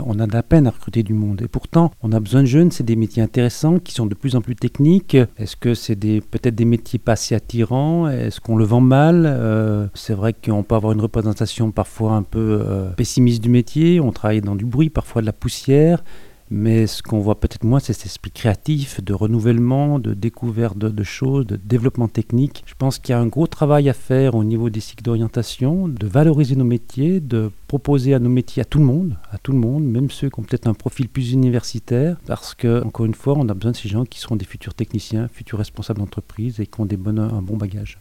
On a de la peine à recruter du monde. Et pourtant, on a besoin de jeunes, c'est des métiers intéressants qui sont de plus en plus techniques. Est-ce que c'est peut-être des métiers pas si attirants? Est-ce qu'on le vend mal? C'est vrai qu'on peut avoir une représentation parfois un peu pessimiste du métier. On travaille dans du bruit, parfois de la poussière. Mais ce qu'on voit peut-être moins, c'est cet esprit créatif, de renouvellement, de découverte de choses, de développement technique. Je pense qu'il y a un gros travail à faire au niveau des cycles d'orientation, de valoriser nos métiers, de proposer à nos métiers à tout le monde, même ceux qui ont peut-être un profil plus universitaire, parce que, encore une fois, on a besoin de ces gens qui seront des futurs techniciens, futurs responsables d'entreprise et qui ont un bon bagage.